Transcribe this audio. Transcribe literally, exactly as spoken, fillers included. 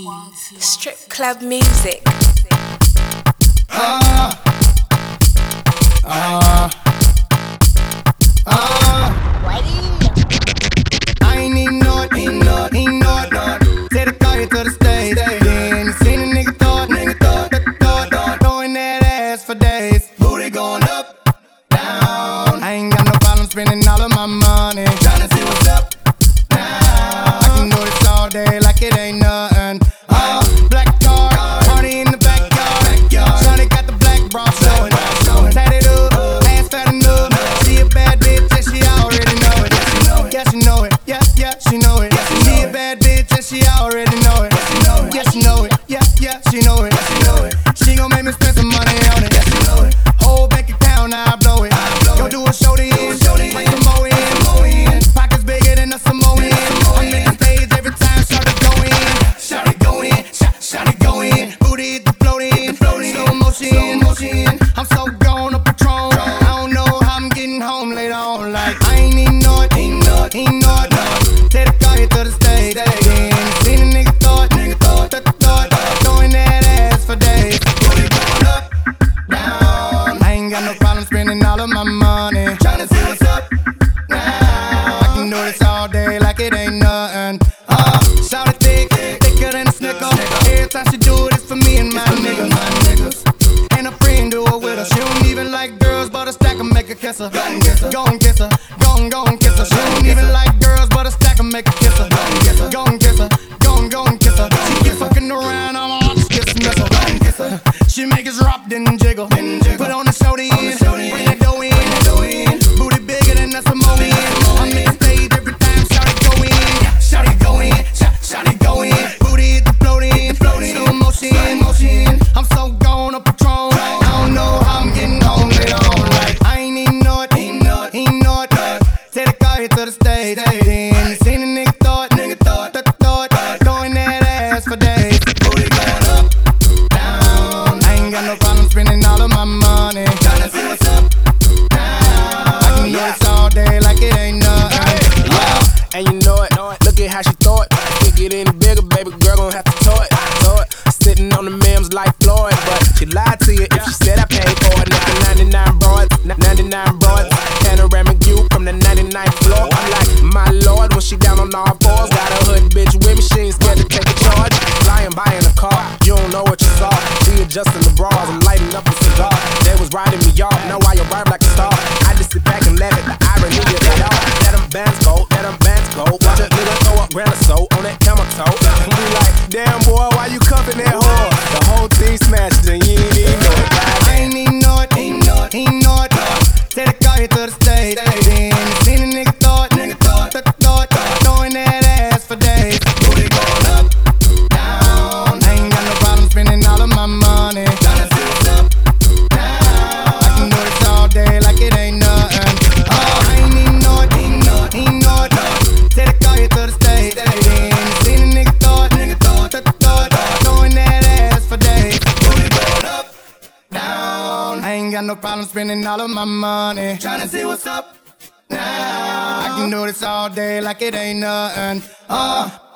Strip club music. Ah, ah, ah. I ain't need no, ain't no, ain't no, no. Take the car here to the stage. Then you seen a nigga thought, nigga thought, thought, thought, throwing that ass for days. Booty going up, down. I ain't got no problem spending all of my money. Tryna see what's up now. I can do this all day like it ain't nothing. Uh, black car, party in the backyard. Shawty got the black bra showing. Tatted up, ass fat enough. She a bad bitch and she already know it. Yeah, she know it. Yeah, yeah, she know it. She a bad bitch and she already know it. Yeah, she know it. Yeah, yeah, she know it. She gon' make me spend some money on it. Whole bank account, now I blow it. Go do a show to end, like some more in. Pockets bigger than a Samoan. I'm in the stage every time Shawty go in. Shawty go in, Shawty go in. Booty hit the floating, slow motion. I'm so gone up Patron. I don't know how I'm getting home later on. Like I ain't need no, ain't no, ain't no. Take the car here to the stage. Then seen a nigga thought, nigga thought, thought, throwing that ass for days. Booty going up, down. I ain't got no problem spending all of my money. Tryna see what's up now. I can do this all day like it ain't nothing. Uh, shout it thick, thicker than a snicker. Every time she do it, it's for me and my niggas. And a friend do it with her. She don't even like girls, but a stack 'em make her kiss her. Go and kiss her, go and kiss her, go and go and kiss her. She don't even like girls, but a stack 'em make her kiss her. Go and kiss her, go and kiss her, go and go and kiss her. She keep fucking around, I'm all just kiss and miss her. Go and kiss her. She make us drop, then jiggle. Put on the show to end, bring that dough in. Booty bigger than a Samoan. I'm in the stage every time Shawty go in. Shawty go in, Shawty go in. Booty hit the floating, slow motion. I'm so gone up Patron. I don't know how I'm getting home later on. Like I ain't need no, ain't no, ain't no. Take the car here to the stage. Then seen a nigga thought, nigga thought, thought, throwing that ass for days. Booty going up, down. I ain't got no problem spending all of my money. Tryna see what's up now. I can do this all day like it ain't nothing. Yeah, and you know it. Look at how she throw it. If it get any bigger, baby girl gon' have to tow it. Tow it. Sitting on the memes like Floyd, but she lied to you if she said I paid for it. Now ninety-nine broads, ninety-nine broads. Panoramic view from the ninety-ninth floor. I'm like, my lord, when she down on all fours. Got a hood bitch with me, she ain't scared to take a charge. Flying by in a car, you don't know what you saw. She adjusting the bras, I'm lighting up a cigar. They was riding me off, now why you ride like a star? I just sit back and laugh at the irony of it all. Let them bands go, let them bands go. Watch a nigga throw up grand or so on that camel toe. And we like, damn boy, why you cuffing that whore? The whole thing smashed and you ain't even know it. I ain't need no, ain't no, ain't no. Take the car here to the stage. Then seen a nigga thought, nigga thought, thought, throwing that ass for days. Booty going up, down. I ain't got no problem spending all of my money. Tryna see what's up now. I can do this all day like it ain't nothing. Oh, I ain't need no, ain't no, ain't no. Take the car here to the stage. Then seen a nigga thought, nigga thought, thought, throwing that ass for days. Booty going up, down. I ain't got no problem spending all of my money. Tryna see what's up now. I can do this all day like it ain't nothing. Uh.